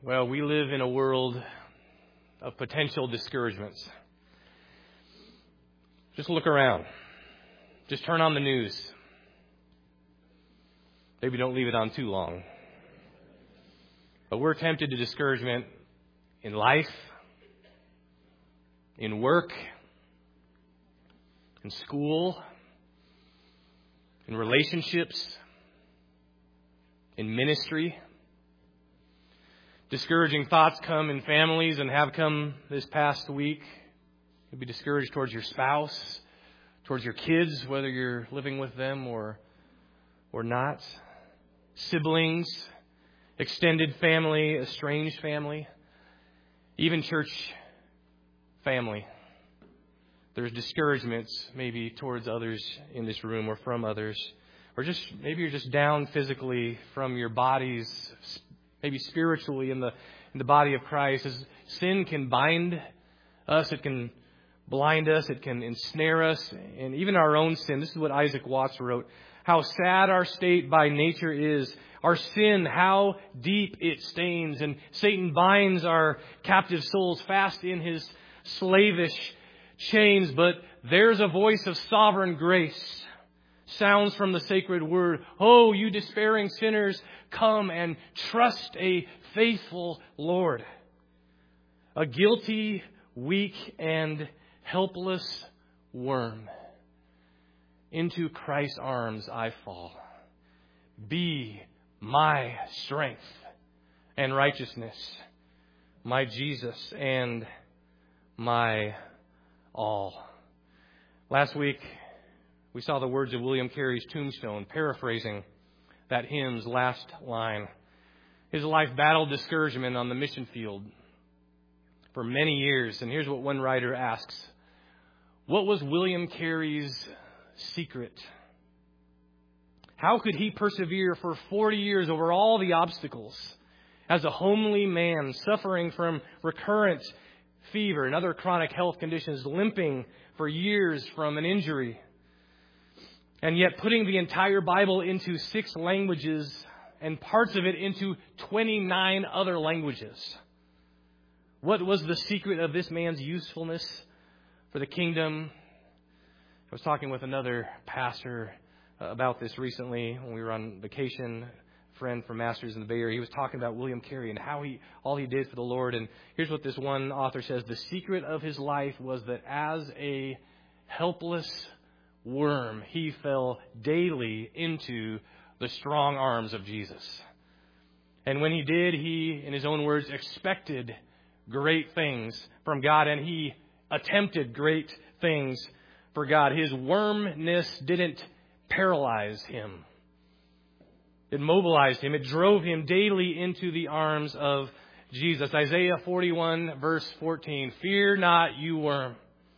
Well, we live in a world of potential discouragements. Just look around. Just turn on the news. Maybe don't leave it on too long. But we're tempted to discouragement in life, in work, in school, in relationships, in ministry. Discouraging thoughts come in families and have come this past week. You'll be discouraged towards your spouse, towards your kids, whether you're living with them or not. Siblings, extended family, estranged family, even church family. There's discouragements maybe towards others in this room or from others. Or just maybe you're just down physically from your bodies, maybe spiritually in the body of Christ. As sin can bind us, it can blind us, it can ensnare us, and even our own sin. This is what Isaac Watts wrote. How sad our state by nature is. Our sin, how deep it stains. And Satan binds our captive souls fast in his slavish chains. But there's a voice of sovereign grace. Sounds from the sacred word. Oh, you despairing sinners, come and trust a faithful Lord. A guilty, weak, and helpless worm. Into Christ's arms I fall. Be my strength and righteousness, my Jesus and my all. Last week, we saw the words of William Carey's tombstone, paraphrasing that hymn's last line. His life battled discouragement on the mission field for many years. And here's what one writer asks. What was William Carey's secret? How could he persevere for 40 years over all the obstacles as a homely man suffering from recurrent fever and other chronic health conditions, limping for years from an injury, and yet putting the entire Bible into 6 languages and parts of it into 29 other languages? What was the secret of this man's usefulness for the kingdom? I was talking with another pastor about this recently when we were on vacation. A friend from Masters in the Bay Area. He was talking about William Carey and how all he did for the Lord. And here's what this one author says. The secret of his life was that as a helpless worm, he fell daily into the strong arms of Jesus. And when he did, he, in his own words, expected great things from God, and he attempted great things for God. His wormness didn't paralyze him. It mobilized him. It drove him daily into the arms of Jesus. Isaiah 41, verse 14. Fear not, you worm.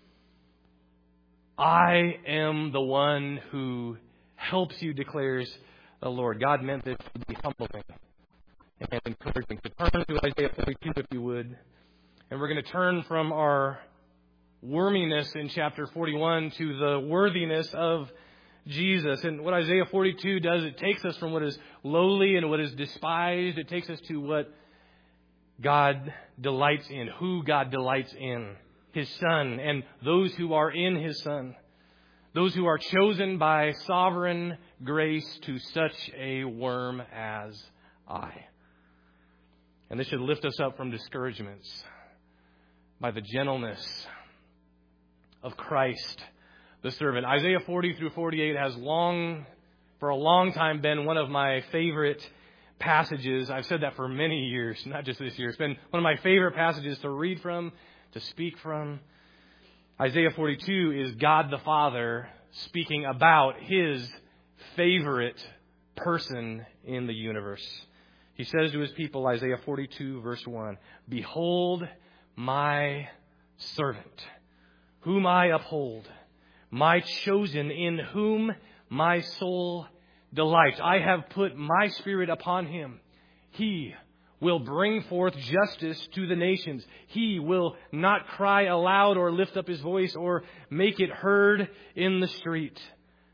I am the one who helps you, declares the Lord. God meant this to be humbling and encouraging. So turn to Isaiah 42, if you would. And we're going to turn from our worminess in chapter 41 to the worthiness of Jesus. And what Isaiah 42 does, it takes us from what is lowly and what is despised. It takes us to what God delights in, who God delights in. His Son and those who are in His Son. Those who are chosen by sovereign grace to such a worm as I. And this should lift us up from discouragements by the gentleness of Christ, the servant. Isaiah 40 through 48 has for a long time been one of my favorite passages. I've said that for many years, not just this year. It's been one of my favorite passages to read from, to speak from. Isaiah 42 is God the Father speaking about His favorite person in the universe. He says to His people, Isaiah 42, verse 1, Behold my servant, whom I uphold, my chosen, in whom my soul delights. I have put my Spirit upon him. He will bring forth justice to the nations. He will not cry aloud or lift up his voice or make it heard in the street.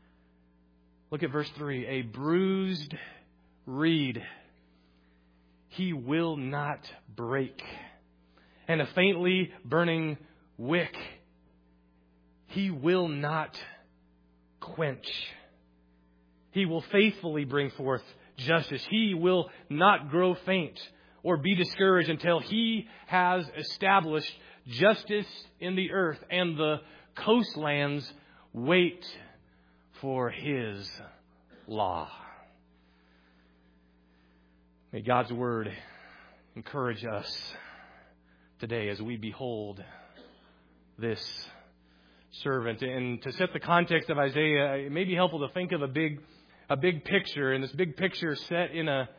Look at verse 3. A bruised reed He will not break. And a faintly burning wick He will not quench. He will faithfully bring forth justice. He will not grow faint or be discouraged until He has established justice in the earth, and the coastlands wait for His law. May God's Word encourage us today as we behold this servant. And to set the context of Isaiah, it may be helpful to think of a big picture, and this big picture set in a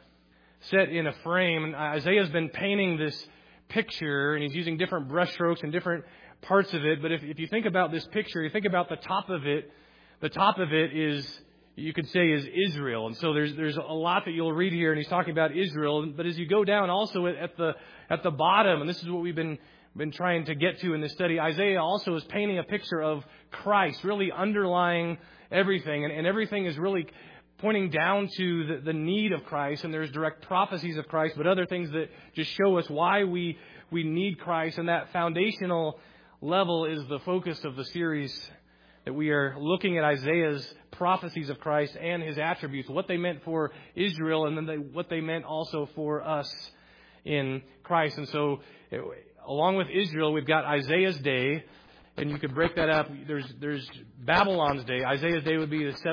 frame. And Isaiah's been painting this picture, and he's using different brushstrokes and different parts of it. But if you think about this picture, you think about the top of it. The top of it is, you could say, is Israel. And so there's a lot that you'll read here, and he's talking about Israel. But as you go down, also at the bottom, and this is what we've been trying to get to in this study, Isaiah also is painting a picture of Christ, really underlying everything, and everything is really pointing down to the need of Christ, and there's direct prophecies of Christ, but other things that just show us why we need Christ, and that foundational level is the focus of the series, that we are looking at Isaiah's prophecies of Christ and His attributes, what they meant for Israel, and then what they meant also for us in Christ. And so, along with Israel, we've got Isaiah's day, and you could break that up. There's Babylon's day. Isaiah's day would be the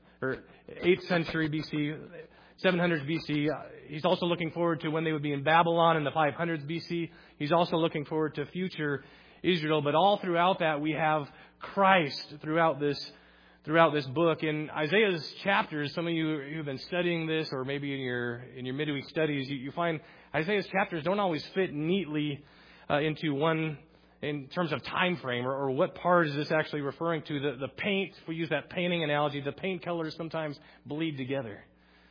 8th century BC, 700s BC. He's also looking forward to when they would be in Babylon in the 500s BC. He's also looking forward to future Israel. But all throughout that, we have Christ throughout this book. In Isaiah's chapters, some of you who've been studying this, or maybe in your midweek studies, you find Isaiah's chapters don't always fit neatly into one in terms of time frame, or what part is this actually referring to. The paint, if we use that painting analogy, the paint colors sometimes bleed together.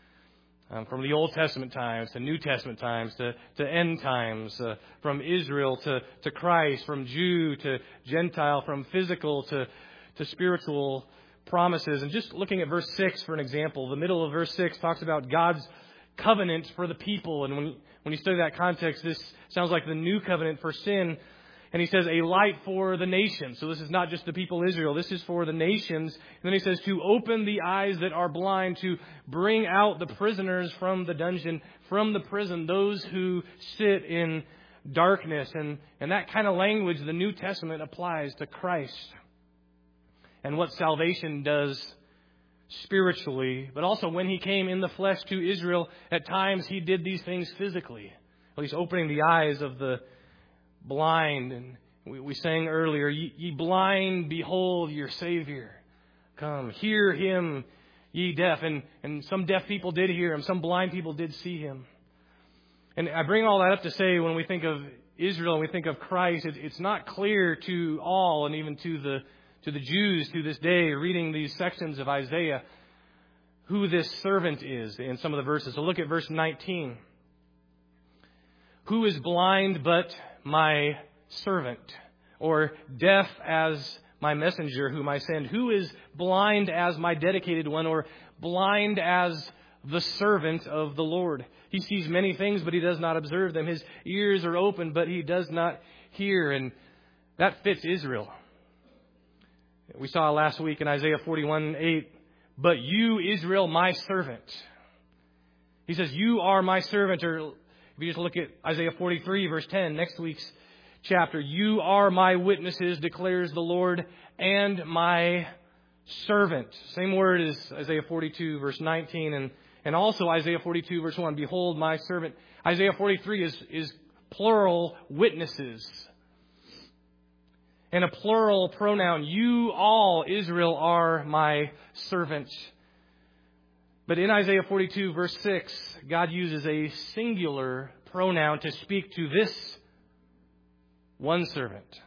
From the Old Testament times to New Testament times to end times, from Israel to Christ, from Jew to Gentile, from physical to spiritual promises. And just looking at verse 6 for an example, the middle of verse 6 talks about God's covenant for the people. And when you study that context, this sounds like the new covenant for sin. And he says, a light for the nations. So this is not just the people of Israel. This is for the nations. And then he says, to open the eyes that are blind, to bring out the prisoners from the dungeon, from the prison, those who sit in darkness. And that kind of language, the New Testament applies to Christ and what salvation does spiritually. But also when He came in the flesh to Israel, at times He did these things physically. At least opening the eyes of the blind. And we sang earlier, ye blind, behold your Savior. Come, hear Him, ye deaf. And some deaf people did hear Him. Some blind people did see Him. And I bring all that up to say, when we think of Israel and we think of Christ, it's not clear to all, and even to the Jews to this day, reading these sections of Isaiah, who this servant is in some of the verses. So look at verse 19. Who is blind but my servant, or deaf as my messenger whom I send? Who is blind as my dedicated one, or blind as the servant of the Lord? He sees many things, but he does not observe them. His ears are open, but he does not hear. And that fits Israel. We saw last week in Isaiah 41:8, but you, Israel, my servant. He says, you are my servant. Or if you just look at Isaiah 43, verse 10, next week's chapter, you are my witnesses, declares the Lord, and my servant. Same word as Isaiah 42, verse 19, and also Isaiah 42, verse 1, behold my servant. Isaiah 43 is plural witnesses. And a plural pronoun, you all, Israel, are my servant. But in Isaiah 42, verse 6, God uses a singular pronoun to speak to this one servant.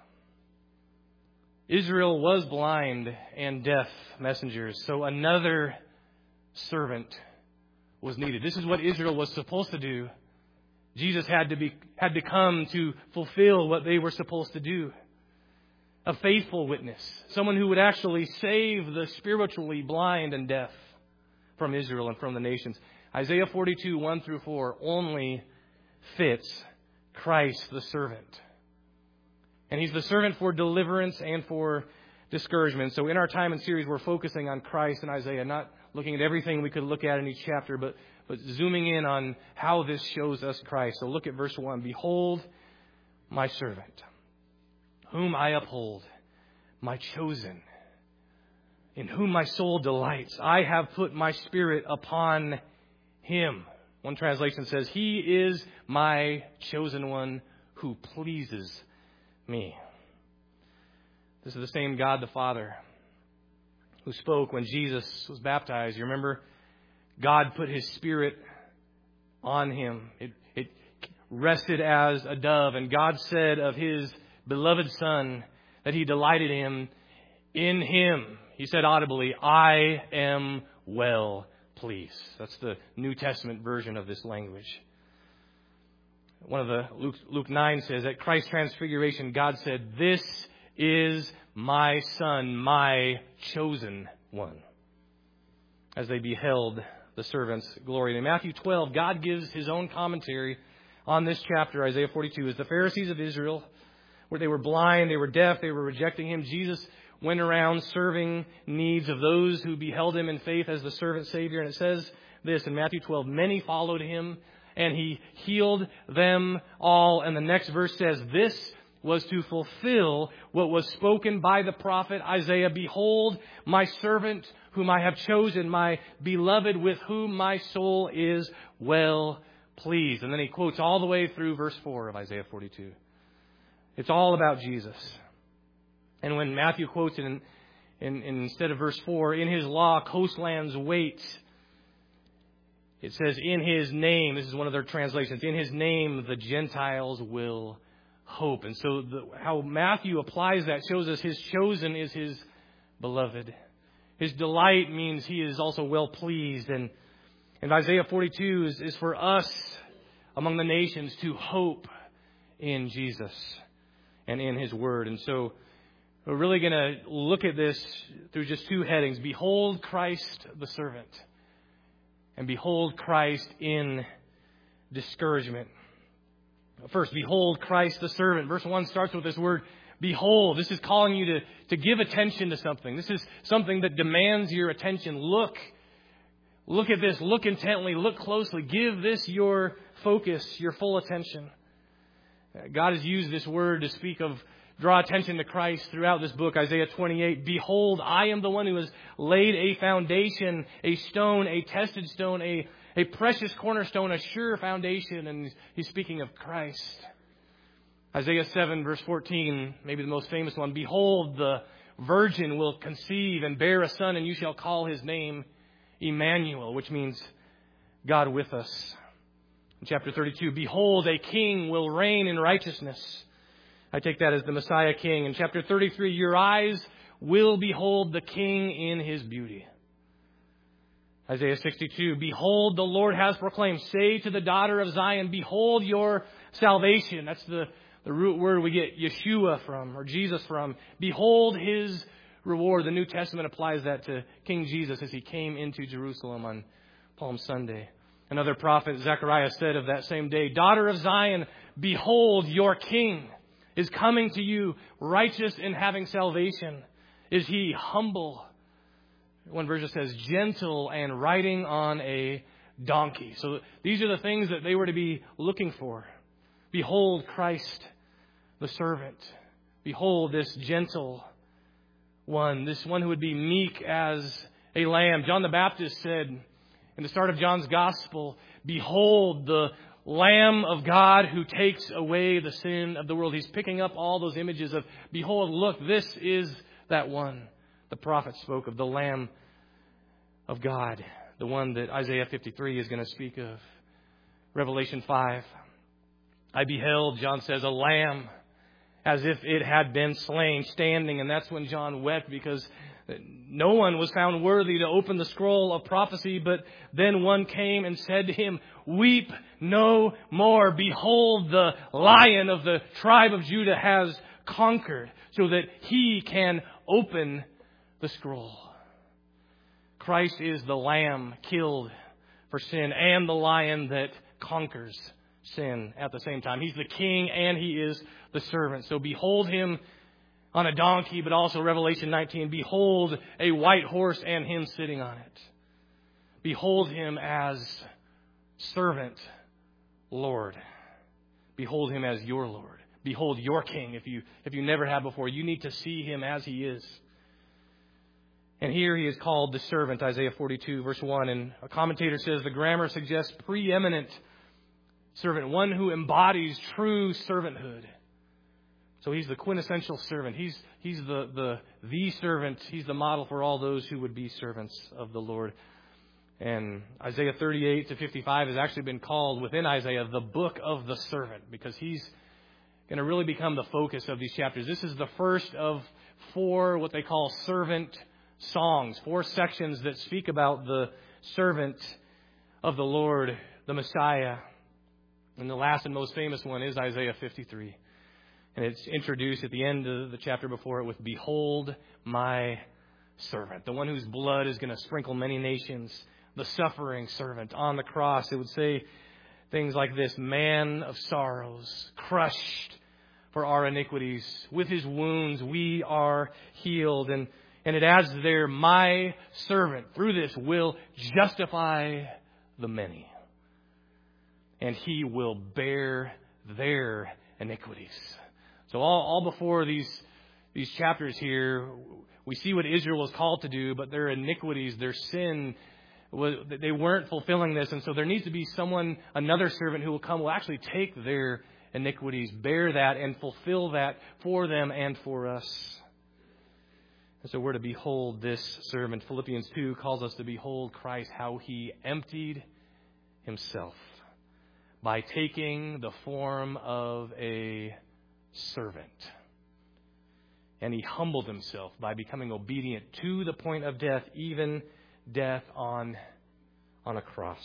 Israel was blind and deaf messengers, so another servant was needed. This is what Israel was supposed to do. Jesus had to come to fulfill what they were supposed to do. A faithful witness, someone who would actually save the spiritually blind and deaf from Israel and from the nations. Isaiah 42, 1 through 4, only fits Christ the servant. And He's the servant for deliverance and for discouragement. So in our time and series, we're focusing on Christ and Isaiah, not looking at everything we could look at in each chapter, but zooming in on how this shows us Christ. So look at verse 1. Behold, my servant, whom I uphold, my chosen, in whom my soul delights. I have put my spirit upon him. One translation says, He is my chosen one who pleases me. This is the same God the Father who spoke when Jesus was baptized. You remember? God put His Spirit on Him. It rested as a dove. And God said of His beloved Son that He delighted in Him. He said audibly, I am well pleased. That's the New Testament version of this language. One of the Luke 9 says, at Christ's transfiguration, God said, this is my Son, my chosen one. As they beheld the servant's glory. And in Matthew 12, God gives His own commentary on this chapter, Isaiah 42. As the Pharisees of Israel, where they were blind, they were deaf, they were rejecting Him, Jesus went around serving needs of those who beheld Him in faith as the servant Savior. And it says this in Matthew 12, many followed Him, and He healed them all. And the next verse says, this was to fulfill what was spoken by the prophet Isaiah. Behold, my servant whom I have chosen, my beloved with whom my soul is well pleased. And then he quotes all the way through verse 4 of Isaiah 42. It's all about Jesus. And when Matthew quotes it instead of verse 4, in His law coastlands wait. It says, in His name, this is one of their translations, in His name the Gentiles will hope. And so how Matthew applies that shows us His chosen is His beloved. His delight means He is also well pleased. And Isaiah 42 is for us among the nations to hope in Jesus and in His Word. And so we're really going to look at this through just two headings. Behold Christ the servant. And behold Christ in discouragement. First, behold Christ the servant. Verse 1 starts with this word, behold. This is calling you to give attention to something. This is something that demands your attention. Look at this. Look intently. Look closely. Give this your focus, your full attention. God has used this word to draw attention to Christ throughout this book, Isaiah 28. Behold, I am the one who has laid a foundation, a stone, a tested stone, a precious cornerstone, a sure foundation. And he's speaking of Christ. Isaiah 7 verse 14, maybe the most famous one. Behold, the virgin will conceive and bear a son, and you shall call his name Emmanuel, which means God with us. In chapter 32, behold, a king will reign in righteousness. I take that as the Messiah King. In chapter 33, your eyes will behold the King in His beauty. Isaiah 62, behold, the Lord has proclaimed. Say to the daughter of Zion, behold your salvation. That's the root word we get Yeshua from, or Jesus from. Behold His reward. The New Testament applies that to King Jesus as He came into Jerusalem on Palm Sunday. Another prophet, Zechariah, said of that same day, daughter of Zion, behold your King is coming to you, righteous and having salvation. Is He humble? One version says gentle and riding on a donkey. So these are the things that they were to be looking for. Behold Christ, the servant. Behold this gentle one, this one who would be meek as a lamb. John the Baptist said in the start of John's Gospel, behold the Lamb of God who takes away the sin of the world. He's picking up all those images of, behold, look, this is that one. The prophet spoke of the Lamb of God, the one that Isaiah 53 is going to speak of. Revelation 5. I beheld, John says, a lamb as if it had been slain, standing. And that's when John wept, because no one was found worthy to open the scroll of prophecy. But then one came and said to him, weep no more. Behold, the Lion of the tribe of Judah has conquered, so that He can open the scroll. Christ is the Lamb killed for sin and the Lion that conquers sin at the same time. He's the king and he is the servant. So behold him on a donkey, but also Revelation 19, behold a white horse and him sitting on it. Behold him as servant Lord. Behold him as your Lord. Behold your king. If you never have before, you need to see him as he is. And here he is called the servant, Isaiah 42, verse 1. And a commentator says the grammar suggests preeminent servant, one who embodies true servanthood. So he's the quintessential servant. He's the servant. He's the model for all those who would be servants of the Lord. And Isaiah 38 to 55 has actually been called within Isaiah the book of the servant, because he's going to really become the focus of these chapters. This is the first of 4 what they call servant songs, 4 sections that speak about the servant of the Lord, the Messiah. And the last and most famous one is Isaiah 53. And it's introduced at the end of the chapter before it with, behold my servant, the one whose blood is going to sprinkle many nations, the suffering servant on the cross. It would say things like this: man of sorrows, crushed for our iniquities. With his wounds we are healed. And it adds there, my servant, through this, will justify the many. And he will bear their iniquities. So all before these chapters here, we see what Israel was called to do, but their iniquities, their sin, they weren't fulfilling this. And so there needs to be another servant who will come, will actually take their iniquities, bear that, and fulfill that for them and for us. And so we're to behold this servant. Philippians 2 calls us to behold Christ, how he emptied himself by taking the form of a servant. And he humbled himself by becoming obedient to the point of death, even death on a cross.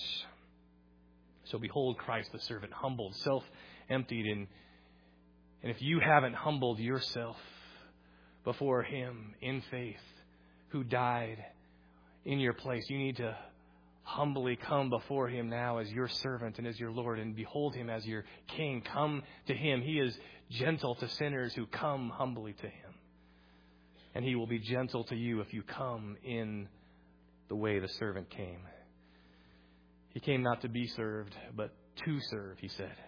So behold Christ the servant, humbled, self-emptied. And if you haven't humbled yourself before him in faith, who died in your place, you need to humbly come before him now as your servant and as your Lord, and behold him as your king. Come to him. He is gentle to sinners who come humbly to him. And he will be gentle to you if you come in the way the servant came. He came not to be served, but to serve, he said.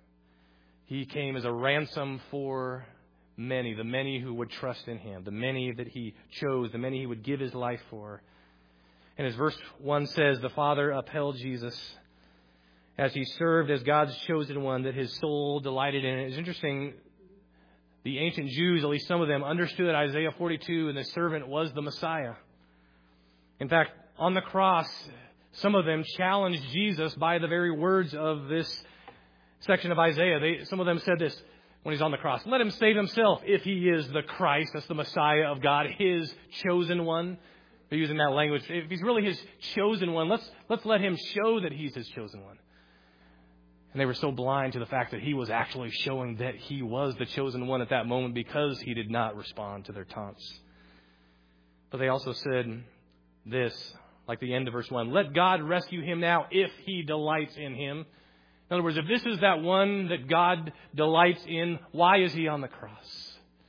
He came as a ransom for many, the many who would trust in him, the many that he chose, the many he would give his life for. And as verse 1 says, the Father upheld Jesus as he served as God's chosen one, that his soul delighted in it. It's interesting, the ancient Jews, at least some of them, understood Isaiah 42 and the servant was the Messiah. In fact, on the cross, some of them challenged Jesus by the very words of this section of Isaiah. Some of them said this when he's on the cross: let him save himself if he is the Christ, that's the Messiah of God, his chosen one. They're using that language. If he's really his chosen one, let's let him show that he's his chosen one. And they were so blind to the fact that he was actually showing that he was the chosen one at that moment, because he did not respond to their taunts. But they also said this, like the end of verse 1, let God rescue him now if he delights in him. In other words, if this is that one that God delights in, why is he on the cross?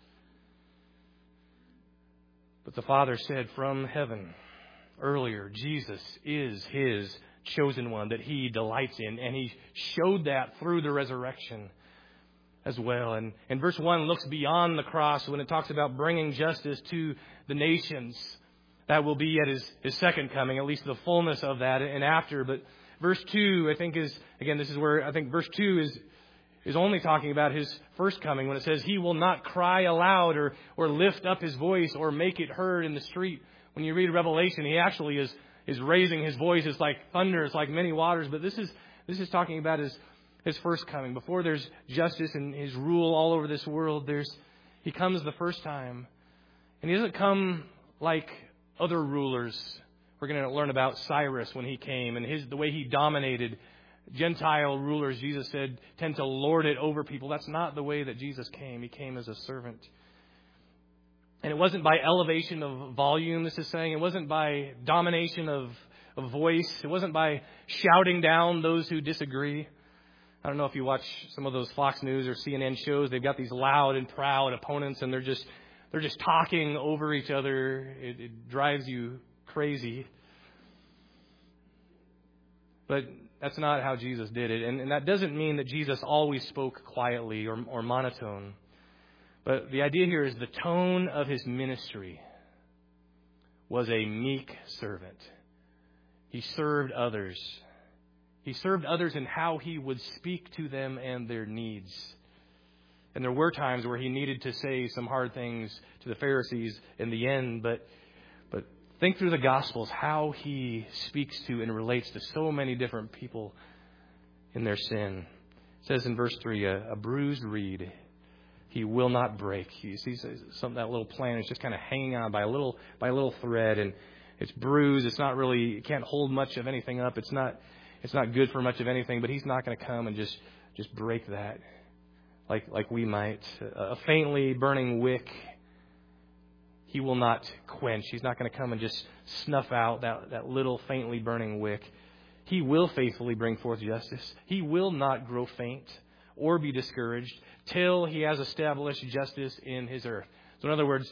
But the Father said from heaven earlier, Jesus is his chosen one that he delights in. And he showed that through the resurrection as well. And verse 1 looks beyond the cross when it talks about bringing justice to the nations. That will be at his second coming, at least the fullness of that and after. But verse 2, I think, is, again, this is where I think verse 2 is only talking about his first coming, when it says he will not cry aloud or lift up his voice or make it heard in the street. When you read Revelation, he actually is raising his voice. It's like thunder. It's like many waters. But this is talking about his first coming. Before there's justice and his rule all over this world, he comes the first time. And he doesn't come like other rulers. We're going to learn about Cyrus when he came and the way he dominated. Gentile rulers, Jesus said, tend to lord it over people. That's not the way that Jesus came. He came as a servant. And it wasn't by elevation of volume, this is saying. It wasn't by domination of voice. It wasn't by shouting down those who disagree. I don't know if you watch some of those Fox News or CNN shows. They've got these loud and proud opponents, and they're just talking over each other. It drives you crazy. But that's not how Jesus did it. And that doesn't mean that Jesus always spoke quietly or monotone. But the idea here is the tone of his ministry was a meek servant. He served others. He served others in how he would speak to them and their needs. And there were times where he needed to say some hard things to the Pharisees in the end, but think through the Gospels, how he speaks to and relates to so many different people in their sin. It says in verse 3, a bruised reed he will not break. You see that little plant is just kind of hanging on by a little thread, and it's bruised. It's not really, it can't hold much of anything up. It's not good for much of anything, but he's not going to come and just break that like we might. A faintly burning wick, he will not quench. He's not going to come and just snuff out that little faintly burning wick. He will faithfully bring forth justice. He will not grow faint or be discouraged till he has established justice in his earth. So in other words,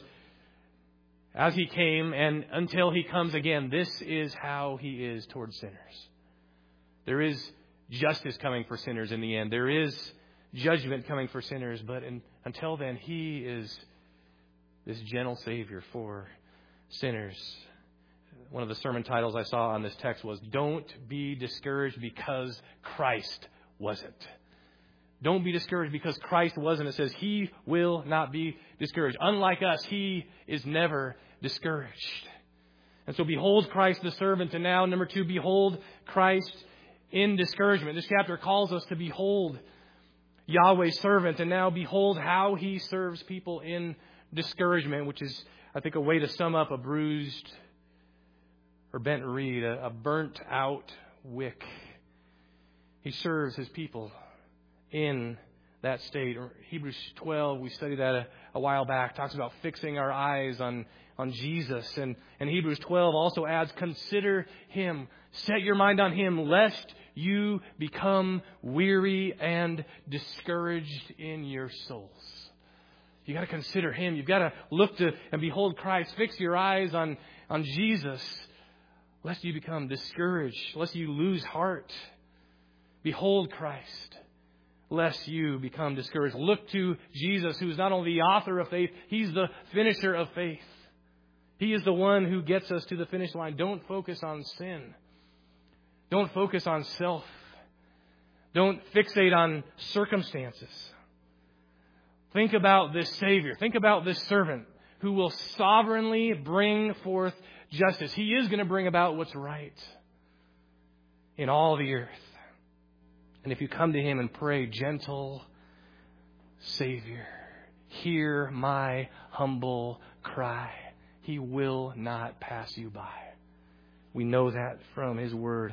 as he came and until he comes again, this is how he is towards sinners. There is justice coming for sinners in the end. There is judgment coming for sinners. But until then, he is this gentle Savior for sinners. One of the sermon titles I saw on this text was, "Don't be discouraged because Christ wasn't." Don't be discouraged because Christ wasn't. It says he will not be discouraged. Unlike us, he is never discouraged. And so behold Christ the servant. And now, number 2, behold Christ in discouragement. This chapter calls us to behold Yahweh's servant. And now behold how he serves people in discouragement, which is, I think, a way to sum up a bruised or bent reed, a burnt out wick. He serves his people in that state. Hebrews 12, we studied that a while back, talks about fixing our eyes on Jesus. And Hebrews 12 also adds, consider him. Set your mind on him, lest you become weary and discouraged in your souls. You got to consider him. You've got to look to and behold Christ. Fix your eyes on Jesus, lest you become discouraged, lest you lose heart. Behold Christ, lest you become discouraged. Look to Jesus, who is not only the author of faith, he's the finisher of faith. He is the one who gets us to the finish line. Don't focus on sin. Don't focus on self. Don't fixate on circumstances. Think about this Savior. Think about this servant who will sovereignly bring forth justice. He is going to bring about what's right in all the earth. And if you come to him and pray, gentle Savior, hear my humble cry, he will not pass you by. We know that from his word.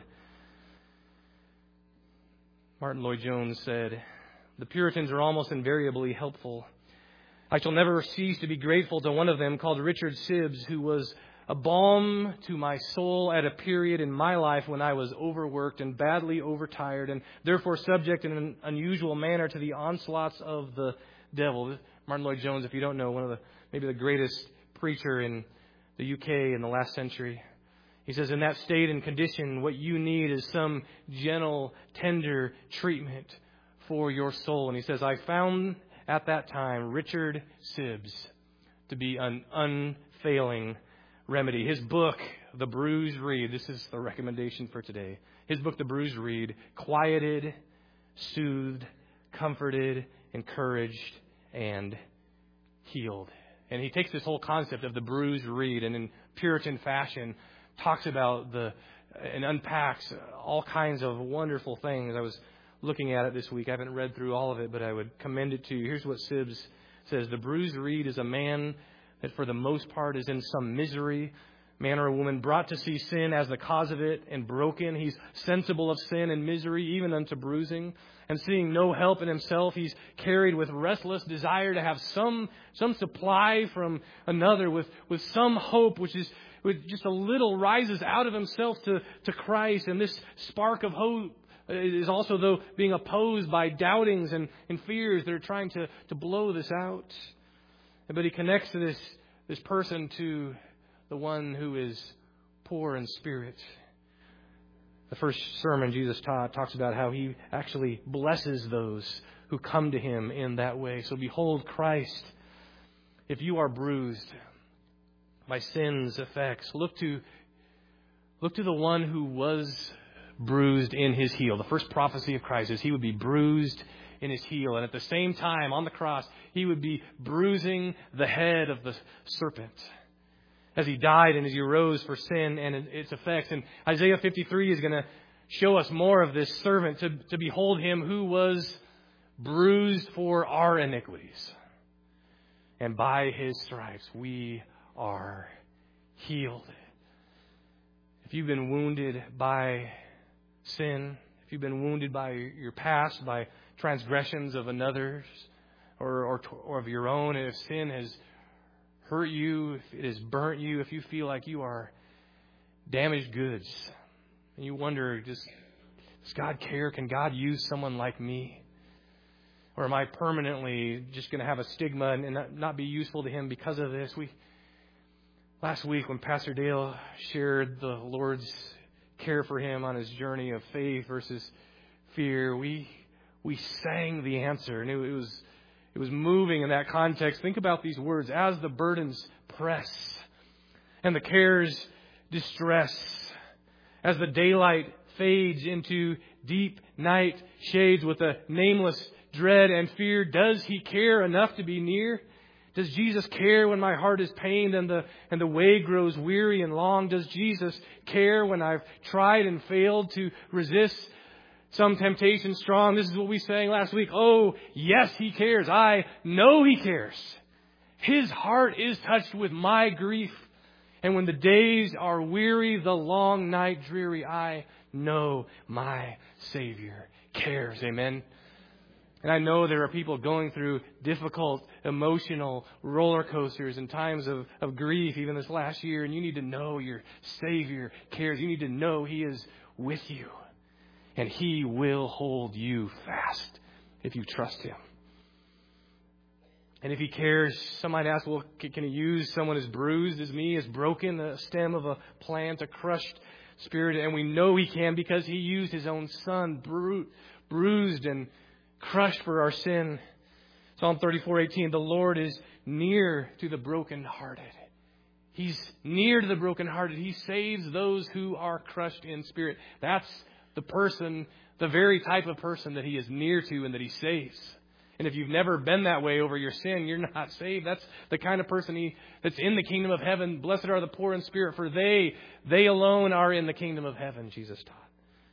Martin Lloyd-Jones said, the Puritans are almost invariably helpful. I shall never cease to be grateful to one of them called Richard Sibbes, who was a balm to my soul at a period in my life when I was overworked and badly overtired and therefore subject in an unusual manner to the onslaughts of the devil. Martin Lloyd-Jones, if you don't know, maybe the greatest preacher in the UK in the last century. He says, in that state and condition, what you need is some gentle, tender treatment for your soul. And he says, I found at that time Richard Sibbes to be an unfailing remedy. His book, The Bruised Reed, this is the recommendation for today. His book, The Bruised Reed, quieted, soothed, comforted, encouraged, and healed. And he takes this whole concept of the bruised reed and in Puritan fashion talks about and unpacks all kinds of wonderful things. I was looking at it this week. I haven't read through all of it, but I would commend it to you. Here's what Sibbes says. The bruised reed is a man that for the most part is in some misery, man or a woman brought to see sin as the cause of it and broken. He's sensible of sin and misery, even unto bruising. And seeing no help in himself, he's carried with restless desire to have some supply from another, with some hope, which is with just a little rises out of himself to Christ. And this spark of hope is also, though, being opposed by doubtings and fears that are trying to blow this out. But he connects to this person to the one who is poor in spirit. The first sermon Jesus taught talks about how he actually blesses those who come to him in that way. So behold Christ. If you are bruised by sin's effects, look to the one who was bruised in his heel. The first prophecy of Christ is he would be bruised in his heel. And at the same time, on the cross, he would be bruising the head of the serpent as he died and as he rose for sin and its effects. And Isaiah 53 is going to show us more of this servant, to behold him who was bruised for our iniquities. And by his stripes we are healed. If you've been wounded by sin, if you've been wounded by your past, by transgressions of another's or of your own, and if sin has hurt you, if it has burnt you, if you feel like you are damaged goods, and you wonder, does God care? Can God use someone like me? Or am I permanently just going to have a stigma and not be useful to him because of this? Last week when Pastor Dale shared the Lord's care for him on his journey of faith versus fear, we sang the answer, and it was moving in that context. Think about these words: as the burdens press and the cares distress, as the daylight fades into deep night shades with a nameless dread and fear, does he care enough to be near? Does Jesus care when my heart is pained and the way grows weary and long? Does Jesus care when I've tried and failed to resist some temptation strong? This is what we sang last week. Oh, yes, he cares. I know he cares. His heart is touched with my grief. And when the days are weary, the long night dreary, I know my Savior cares. Amen. And I know there are people going through difficult emotional roller coasters and times of grief, even this last year. And you need to know your Savior cares. You need to know he is with you. And he will hold you fast if you trust him. And if he cares, some might ask, well, can he use someone as bruised as me, as broken, the stem of a plant, a crushed spirit? And we know he can because he used his own son, bruised and crushed for our sin. Psalm 34:18, the Lord is near to the brokenhearted. He's near to the brokenhearted. He saves those who are crushed in spirit. That's the person, the very type of person that he is near to and that he saves. And if you've never been that way over your sin, you're not saved. That's the kind of person that's in the kingdom of heaven. Blessed are the poor in spirit, for they alone are in the kingdom of heaven, Jesus taught.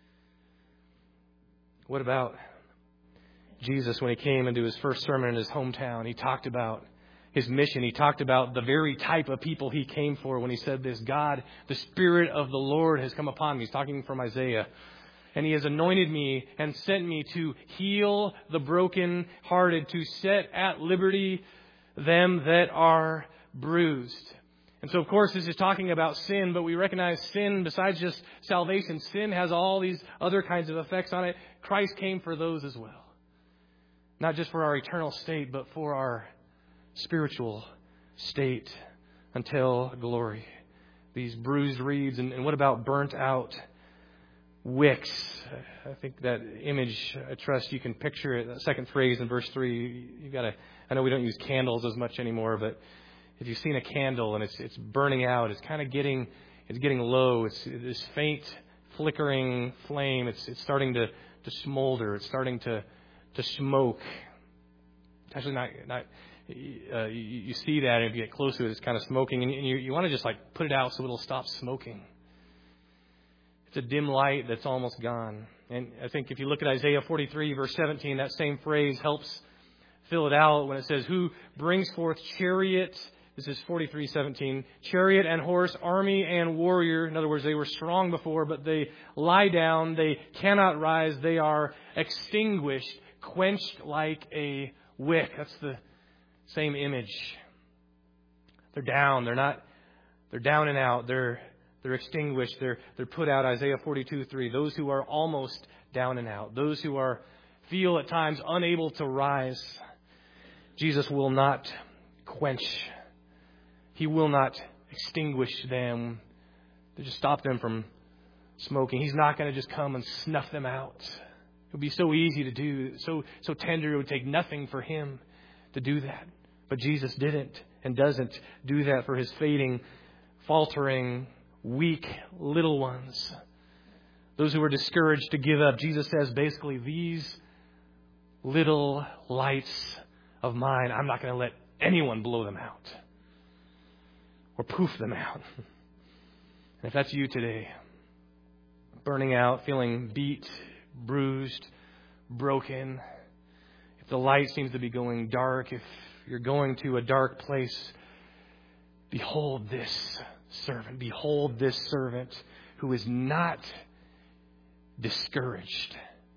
What about Jesus when he came into his first sermon in his hometown? He talked about his mission. He talked about the very type of people he came for when he said this: God, the Spirit of the Lord has come upon me. He's talking from Isaiah. And he has anointed me and sent me to heal the brokenhearted, to set at liberty them that are bruised. And so, of course, this is talking about sin, but we recognize sin, besides just salvation, sin has all these other kinds of effects on it. Christ came for those as well. Not just for our eternal state, but for our spiritual state until glory. These bruised reeds, and what about burnt out wicks? I think that image, I trust you can picture it. The second phrase in verse 3, I know we don't use candles as much anymore, but if you've seen a candle and it's burning out, it's kind of getting low. It's this faint flickering flame. It's starting to smolder. It's starting to smoke. It's actually not. You see that, and if you get close to it, it's kind of smoking, and you want to just like put it out so it'll stop smoking. It's a dim light that's almost gone. And I think if you look at Isaiah 43, verse 17, that same phrase helps fill it out when it says, who brings forth chariot. This is 43:17. Chariot and horse, army and warrior. In other words, they were strong before, but they lie down. They cannot rise. They are extinguished, quenched like a wick. That's the same image. They're down. They're down and out. They're They're extinguished. They're put out. Isaiah 42:3. Those who are almost down and out. Those who feel at times unable to rise. Jesus will not quench. He will not extinguish them. To just stop them from smoking. He's not going to just come and snuff them out. It would be so easy to do. So tender. It would take nothing for Him to do that. But Jesus didn't and doesn't do that for His fading, faltering, weak little ones. Those who are discouraged to give up. Jesus says basically, these little lights of mine, I'm not going to let anyone blow them out or poof them out. And if that's you today, burning out, feeling beat, bruised, broken, if the light seems to be going dark, if you're going to a dark place, behold this servant. Behold this servant who is not discouraged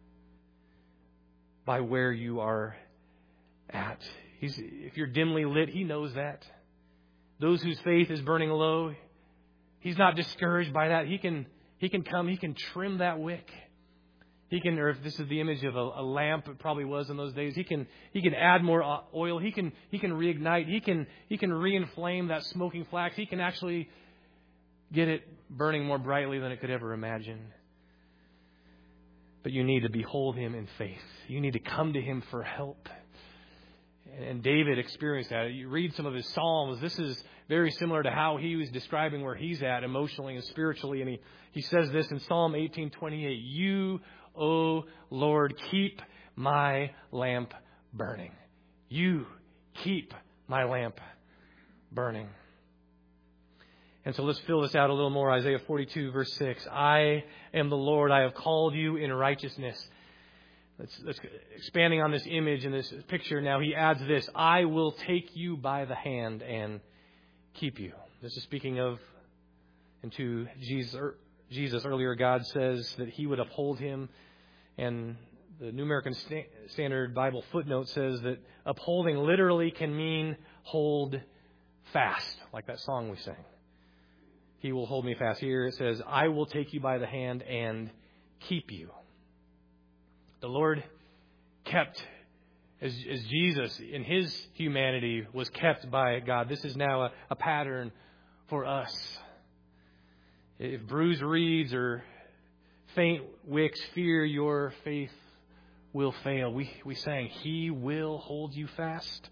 by where you are at. If you're dimly lit, He knows that. Those whose faith is burning low, He's not discouraged by that. He can come, He can trim that wick. He can, or if this is the image of a lamp, it probably was in those days, He can add more oil. He can reignite. He can re-inflame that smoking flax. He can actually get it burning more brightly than it could ever imagine. But you need to behold Him in faith. You need to come to Him for help. And David experienced that. You read some of his Psalms. This is very similar to how he was describing where he's at emotionally and spiritually. And he says this in Psalm 18:28. You, O Lord, keep my lamp burning. You keep my lamp burning. And so let's fill this out a little more. Isaiah 42, verse 6. I am the Lord. I have called you in righteousness. Let's expanding on this image and this picture now, he adds this. I will take you by the hand and keep you. This is speaking of and to Jesus. Earlier, God says that He would uphold him. And the New American Standard Bible footnote says that upholding literally can mean hold fast, like that song we sang. He will hold me fast. Here it says, I will take you by the hand and keep you. The Lord kept, as Jesus in His humanity was kept by God. This is now a pattern for us. If bruised reeds or faint wicks fear, your faith will fail. We sang, He will hold you fast.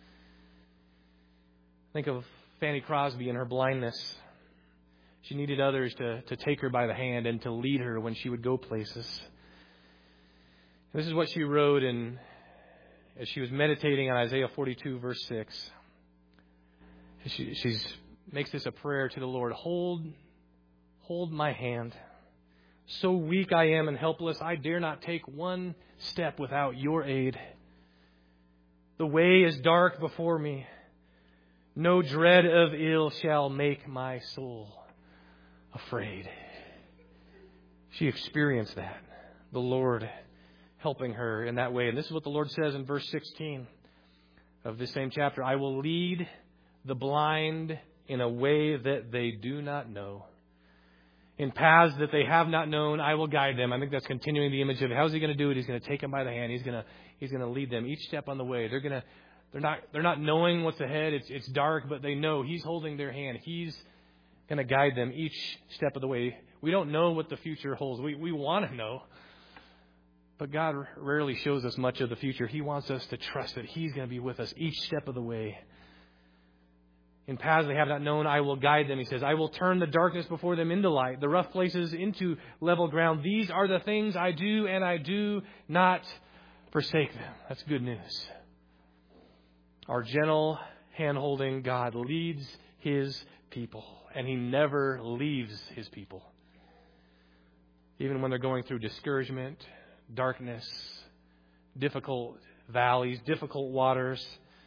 Think of Fanny Crosby and her blindness. She needed others to take her by the hand and to lead her when she would go places. This is what she wrote as she was meditating on Isaiah 42, verse 6. She makes this a prayer to the Lord. Hold my hand. So weak I am and helpless, I dare not take one step without your aid. The way is dark before me. No dread of ill shall make my soul afraid. She experienced that. The Lord helping her in that way. And this is what the Lord says in verse 16 of this same chapter. I will lead the blind in a way that they do not know. In paths that they have not known, I will guide them. I think that's continuing the image of how's He going to do it? He's going to take them by the hand. He's going to lead them each step on the way. They're not knowing what's ahead. It's dark, but they know He's holding their hand. He's going to guide them each step of the way. We don't know what the future holds. We want to know. But God rarely shows us much of the future. He wants us to trust that He's going to be with us each step of the way. In paths they have not known, I will guide them. He says, I will turn the darkness before them into light, the rough places into level ground. These are the things I do, and I do not forsake them. That's good news. Our gentle, hand-holding God leads His people, and He never leaves His people. Even when they're going through discouragement, darkness, difficult valleys, difficult waters.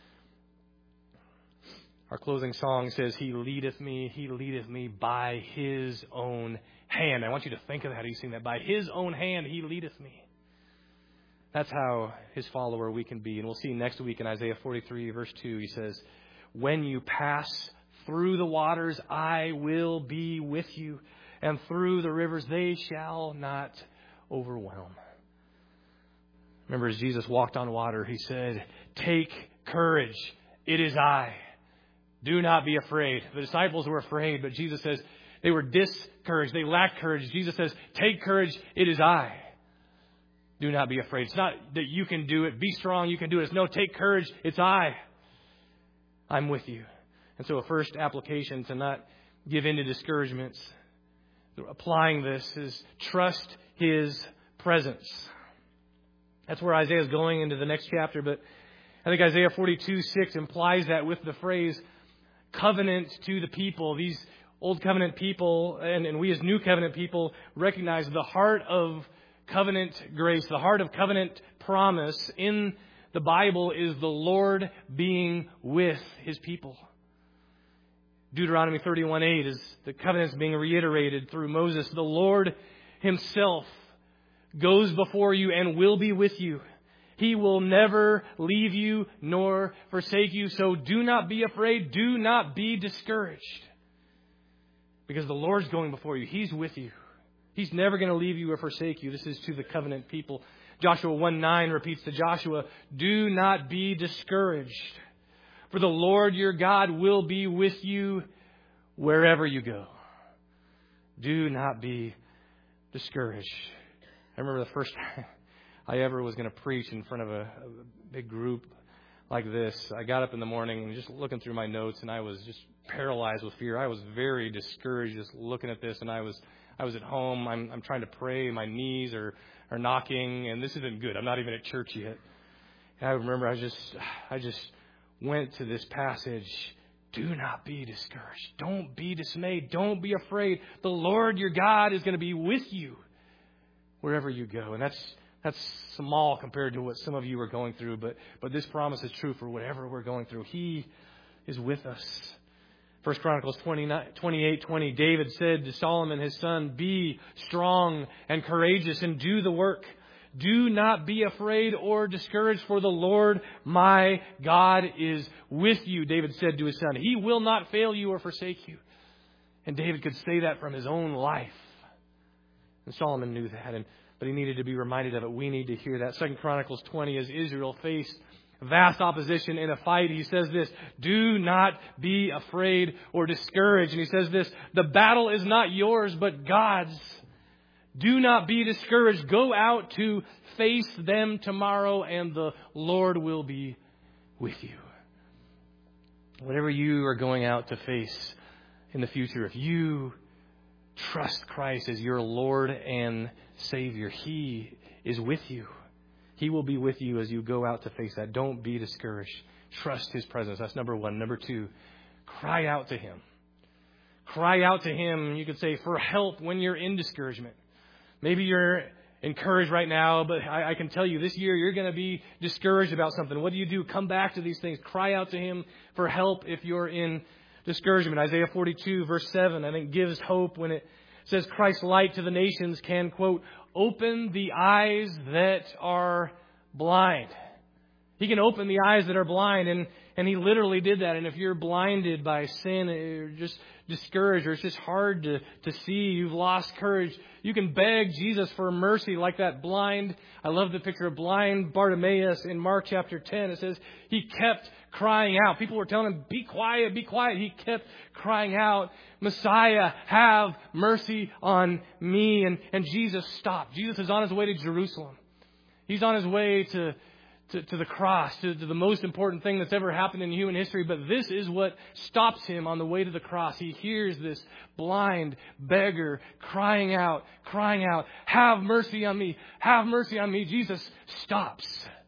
Our closing song says, He leadeth me by His own hand. I want you to think of that. You sing that. By His own hand, He leadeth me. That's how His follower we can be. And we'll see next week in Isaiah 43, verse 2, He says, when you pass Through the waters I will be with you, and through the rivers they shall not overwhelm. Remember, as Jesus walked on water, he said, "Take courage, it is I. Do not be afraid." The disciples were afraid, but Jesus says they were discouraged. They lacked courage. Jesus says, "Take courage, it is I. Do not be afraid." It's not that you can do it. Be strong, you can do it. It's no, take courage, it's I. I'm with you. And so a first application to not give in to discouragements, applying this, is trust His presence. That's where Isaiah is going into the next chapter, but I think Isaiah 42:6 implies that with the phrase covenant to the people. These old covenant people and we as new covenant people recognize the heart of covenant grace, the heart of covenant promise in the Bible is the Lord being with His people. Deuteronomy 31:8 is the covenants being reiterated through Moses. The Lord Himself goes before you and will be with you. He will never leave you nor forsake you. So do not be afraid. Do not be discouraged. Because the Lord's going before you. He's with you. He's never going to leave you or forsake you. This is to the covenant people. Joshua 1:9 repeats to Joshua, "Do not be discouraged, for the Lord your God will be with you wherever you go." Do not be discouraged. I remember the first time I ever was going to preach in front of a big group like this. I got up in the morning and just looking through my notes, and I was just paralyzed with fear. I was very discouraged just looking at this, and I was at home. I'm trying to pray. My knees are knocking, and this isn't good. I'm not even at church yet. And I remember I just went to this passage. Do not be discouraged. Don't be dismayed. Don't be afraid. The Lord your God is going to be with you wherever you go. And that's small compared to what some of you are going through, but this promise is true for whatever we're going through. He is with us. 1 Chronicles 28:20, David said to Solomon his son, "Be strong and courageous and do the work. Do not be afraid or discouraged, for the Lord my God is with you," David said to his son. "He will not fail you or forsake you." And David could say that from his own life. And Solomon knew that, but he needed to be reminded of it. We need to hear that. 2 Chronicles 20, as Israel faced vast opposition in a fight, he says this, "Do not be afraid or discouraged." And he says this, "The battle is not yours, but God's. Do not be discouraged. Go out to face them tomorrow, and the Lord will be with you." Whatever you are going out to face in the future, if you trust Christ as your Lord and Savior, He is with you. He will be with you as you go out to face that. Don't be discouraged. Trust His presence. That's number one. Number two, cry out to Him. Cry out to Him, you could say, for help when you're in discouragement. Maybe you're encouraged right now, but I can tell you this year you're going to be discouraged about something. What do? Come back to these things. Cry out to Him for help if you're in discouragement. Isaiah 42 verse 7, I think, gives hope when it says Christ's light to the nations can, quote, open the eyes that are blind. He can open the eyes that are blind, and He literally did that. And if you're blinded by sin, or just discouraged, or it's just hard to see, you've lost courage, you can beg Jesus for mercy like that blind. I love the picture of blind Bartimaeus in Mark chapter 10. It says he kept crying out. People were telling him, "Be quiet, be quiet." He kept crying out, "Messiah, have mercy on me." And Jesus stopped. Jesus is on His way to Jerusalem. He's on His way to the cross, to the most important thing that's ever happened in human history. But this is what stops Him on the way to the cross. He hears this blind beggar crying out, "Have mercy on me, have mercy on me." Jesus stops.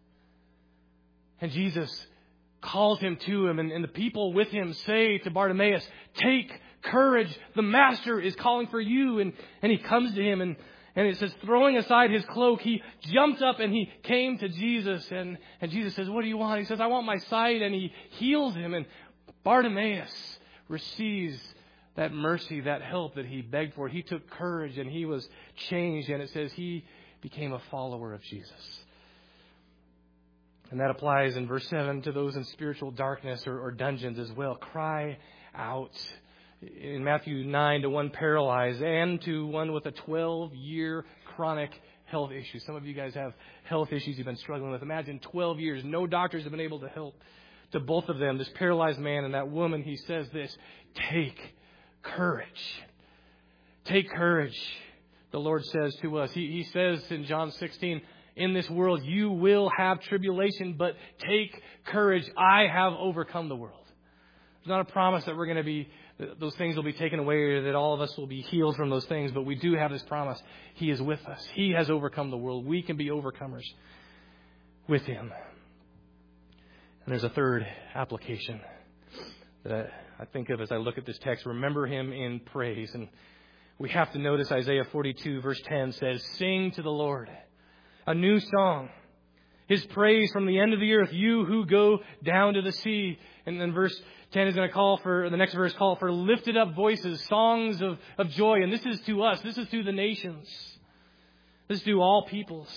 And Jesus calls him to him, and the people with him say to Bartimaeus, "Take courage, the Master is calling for you." And he comes to him, and it says, throwing aside his cloak, he jumped up and he came to Jesus. And Jesus says, "What do you want?" He says, "I want my sight." And He heals him. And Bartimaeus receives that mercy, that help that he begged for. He took courage and he was changed. And it says he became a follower of Jesus. And that applies in verse 7 to those in spiritual darkness or dungeons as well. Cry out. In Matthew 9, to one paralyzed and to one with a 12-year chronic health issue. Some of you guys have health issues you've been struggling with. Imagine 12 years. No doctors have been able to help. To both of them, this paralyzed man and that woman, he says this, take courage. Take courage, the Lord says to us. He says in John 16, in this world you will have tribulation, but take courage. I have overcome the world. There's not a promise that we're going to be, those things will be taken away or that all of us will be healed from those things, but we do have this promise. He is with us. He has overcome the world. We can be overcomers with Him. And there's a third application that I think of as I look at this text. Remember Him in praise. And we have to notice Isaiah 42 verse 10 says, sing to the Lord a new song, His praise from the end of the earth, you who go down to the sea. And then verse 10 is going to call for, the next verse call for lifted up voices, songs of joy. And this is to us. This is to the nations. This is to all peoples.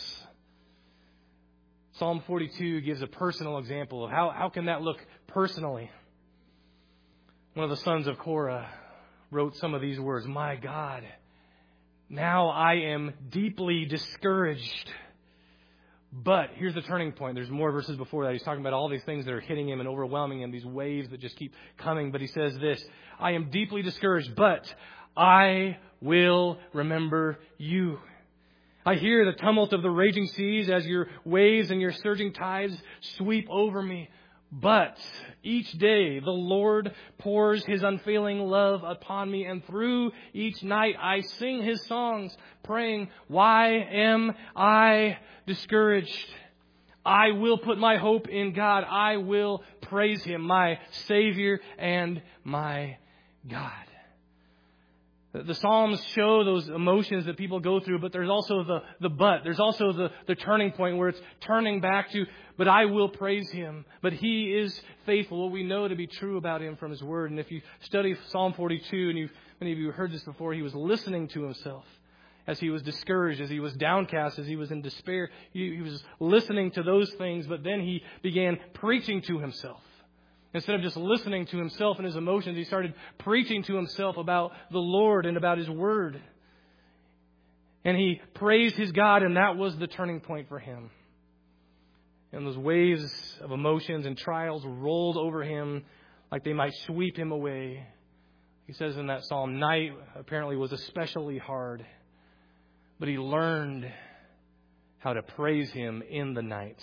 Psalm 42 gives a personal example of how can that look personally. One of the sons of Korah wrote some of these words, my God, now I am deeply discouraged. But here's the turning point. There's more verses before that. He's talking about all these things that are hitting him and overwhelming him, these waves that just keep coming. But he says this, I am deeply discouraged, but I will remember you. I hear the tumult of the raging seas as your waves and your surging tides sweep over me. But each day the Lord pours His unfailing love upon me, and through each night I sing His songs, praying, why am I discouraged? I will put my hope in God. I will praise Him, my Savior and my God. The Psalms show those emotions that people go through, but there's also the but. There's also the turning point where it's turning back to, but I will praise Him. But He is faithful, what we know to be true about Him from His Word. And if you study Psalm 42, and many of you heard this before, he was listening to himself as he was discouraged, as he was downcast, as he was in despair. He was listening to those things, but then he began preaching to himself. Instead of just listening to himself and his emotions, he started preaching to himself about the Lord and about His Word. And he praised his God, and that was the turning point for him. And those waves of emotions and trials rolled over him like they might sweep him away. He says in that psalm, night apparently was especially hard, but he learned how to praise Him in the nights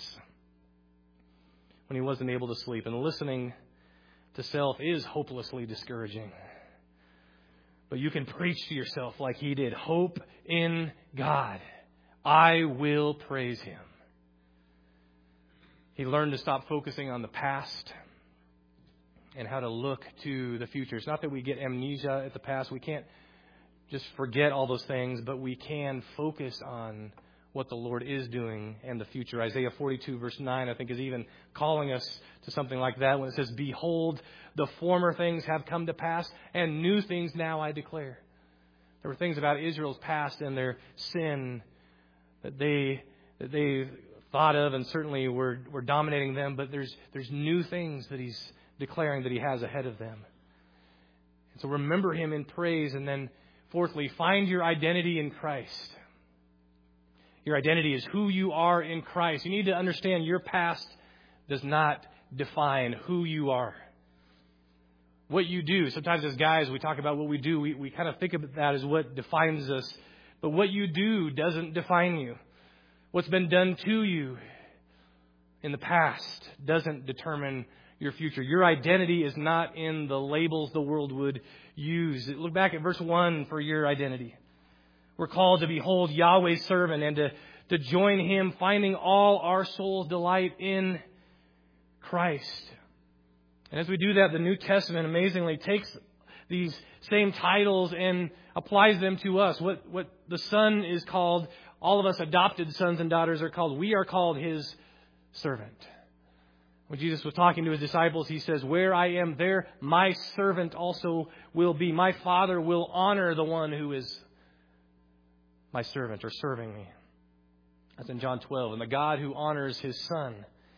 when he wasn't able to sleep. And listening to self is hopelessly discouraging. But you can preach to yourself like he did. Hope in God. I will praise Him. He learned to stop focusing on the past and how to look to the future. It's not that we get amnesia at the past. We can't just forget all those things, but we can focus on what the Lord is doing and the future. Isaiah 42 verse 9, I think, is even calling us to something like that when it says, behold, the former things have come to pass, and new things now I declare. There were things about Israel's past and their sin that they thought of and certainly were dominating them, but there's new things that He's declaring that He has ahead of them. And so remember Him in praise. And then fourthly, find your identity in Christ. Your identity is who you are in Christ. You need to understand your past does not define who you are. What you do, sometimes as guys, we talk about what we do. We kind of think of that as what defines us. But what you do doesn't define you. What's been done to you in the past doesn't determine your future. Your identity is not in the labels the world would use. Look back at verse 1 for your identity. We're called to behold Yahweh's servant and to join Him, finding all our soul's delight in Christ. And as we do that, the New Testament amazingly takes these same titles and applies them to us. What the Son is called, all of us adopted sons and daughters are called. We are called His servant. When Jesus was talking to His disciples, He says, where I am, there my servant also will be. My Father will honor the one who is my servant or serving me. That's in John 12. And the God who honors His Son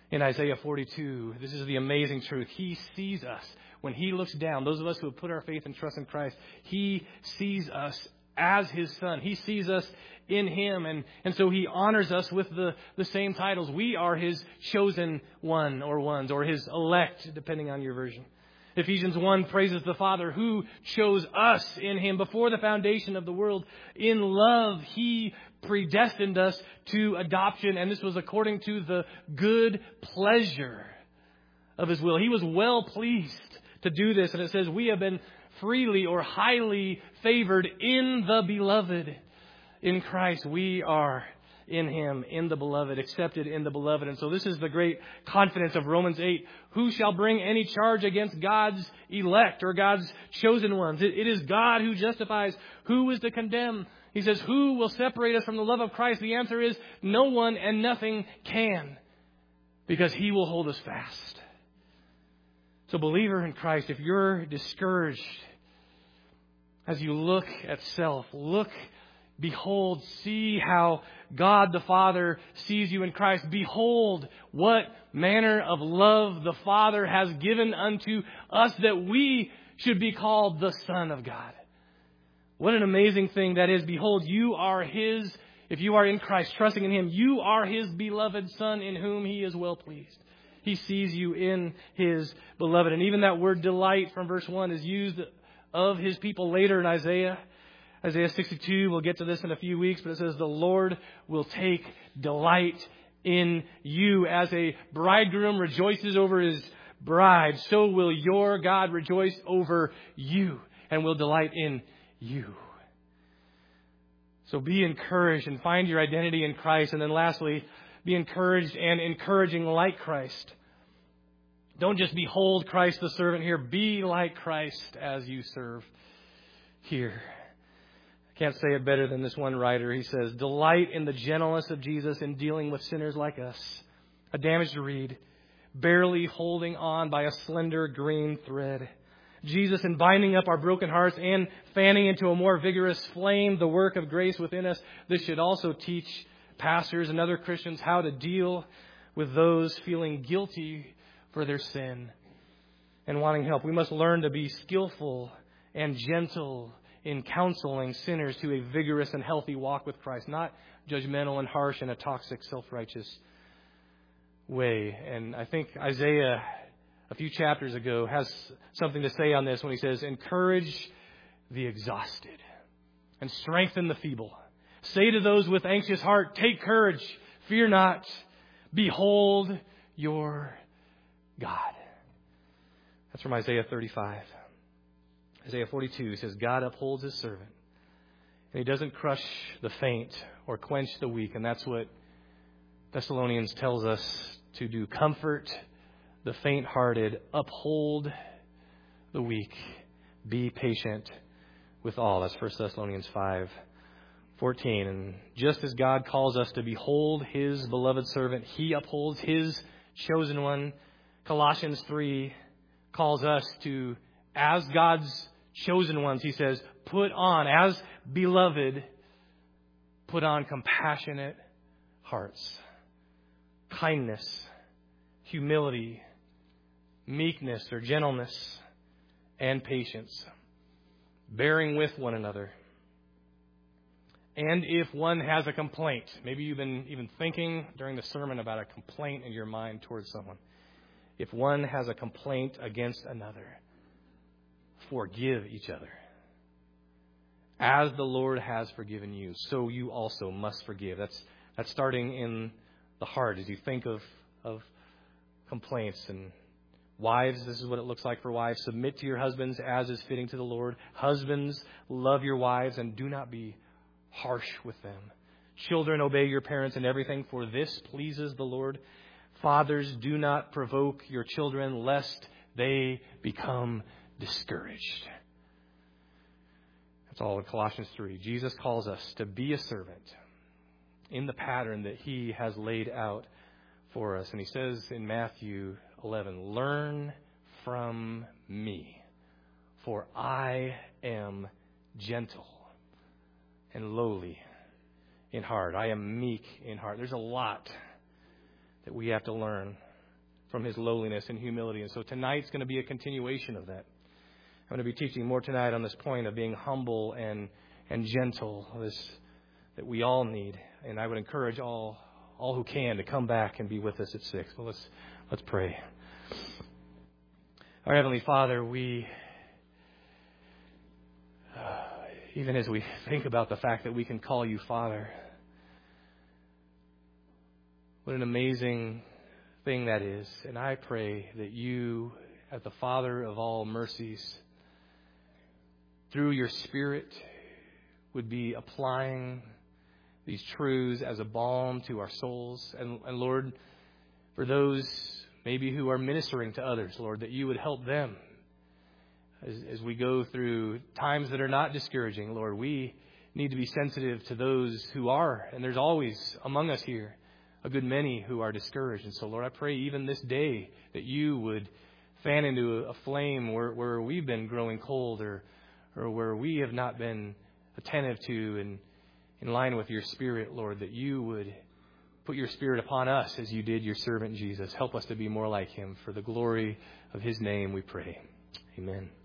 in Isaiah 42. This is the amazing truth. He sees us. When He looks down, those of us who have put our faith and trust in Christ, He sees us as His Son. He sees us in Him. And so He honors us with the same titles. We are His chosen one or ones, or His elect, depending on your version. Ephesians 1 praises the Father who chose us in Him before the foundation of the world. In love, He predestined us to adoption, and this was according to the good pleasure of His will. He was well pleased to do this, and it says we have been freely or highly favored in the Beloved. In Christ, we are in Him, in the Beloved, accepted in the Beloved. And so this is the great confidence of Romans 8. Who shall bring any charge against God's elect or God's chosen ones? It is God who justifies. Who is to condemn? He says, who will separate us from the love of Christ? The answer is no one, and nothing can, because He will hold us fast. So believer in Christ, if you're discouraged as you look at self, behold, see how God the Father sees you in Christ. Behold, what manner of love the Father has given unto us, that we should be called the Son of God. What an amazing thing that is. Behold, you are His, if you are in Christ, trusting in Him, you are His beloved Son in whom He is well pleased. He sees you in His beloved. And even that word delight from verse 1 is used of His people later in Isaiah 62, we'll get to this in a few weeks, but it says, the Lord will take delight in you. As a bridegroom rejoices over his bride, so will your God rejoice over you and will delight in you. So be encouraged and find your identity in Christ. And then lastly, be encouraged and encouraging like Christ. Don't just behold Christ the servant here. Be like Christ as you serve here. Can't say it better than this one writer. He says, delight in the gentleness of Jesus in dealing with sinners like us. A damaged reed, barely holding on by a slender green thread. Jesus in binding up our broken hearts and fanning into a more vigorous flame the work of grace within us. This should also teach pastors and other Christians how to deal with those feeling guilty for their sin and wanting help. We must learn to be skillful and gentle in counseling sinners to a vigorous and healthy walk with Christ, not judgmental and harsh in a toxic, self-righteous way. And I think Isaiah, a few chapters ago, has something to say on this when he says, encourage the exhausted and strengthen the feeble. Say to those with anxious heart, take courage, fear not, behold your God. That's from Isaiah 35. Isaiah 42 says, God upholds His servant, and He doesn't crush the faint or quench the weak. And that's what Thessalonians tells us to do. Comfort the faint-hearted, uphold the weak, be patient with all. That's 1 Thessalonians 5:14. And just as God calls us to behold His beloved servant, He upholds His chosen one. Colossians 3 calls us to, as God's chosen ones, he says, put on, as beloved, put on compassionate hearts, kindness, humility, meekness or gentleness, and patience, bearing with one another. And if one has a complaint, maybe you've been even thinking during the sermon about a complaint in your mind towards someone. If one has a complaint against another, forgive each other. As the Lord has forgiven you, so you also must forgive. That's starting in the heart as you think of complaints. And wives, this is what it looks like for wives. Submit to your husbands as is fitting to the Lord. Husbands, love your wives and do not be harsh with them. Children, obey your parents in everything, for this pleases the Lord. Fathers, do not provoke your children, lest they become discouraged. That's all in Colossians 3. Jesus calls us to be a servant in the pattern that He has laid out for us. And He says in Matthew 11, learn from me, for I am gentle and lowly in heart. I am meek in heart. There's a lot that we have to learn from his lowliness and humility. And so tonight's going to be a continuation of that. I'm going to be teaching more tonight on this point of being humble and gentle, that we all need. And I would encourage all who can to come back and be with us at 6. Well, let's pray. Our Heavenly Father, we, even as we think about the fact that we can call you Father, what an amazing thing that is. And I pray that you, as the Father of all mercies, through your Spirit, would be applying these truths as a balm to our souls. And Lord, for those maybe who are ministering to others, Lord, that you would help them as we go through times that are not discouraging. Lord, we need to be sensitive to those who are, and there's always among us here a good many who are discouraged. And so, Lord, I pray even this day that you would fan into a flame where we've been growing cold or where we have not been attentive to and in line with your Spirit, Lord, that you would put your Spirit upon us as you did your servant Jesus. Help us to be more like him. For the glory of his name we pray. Amen.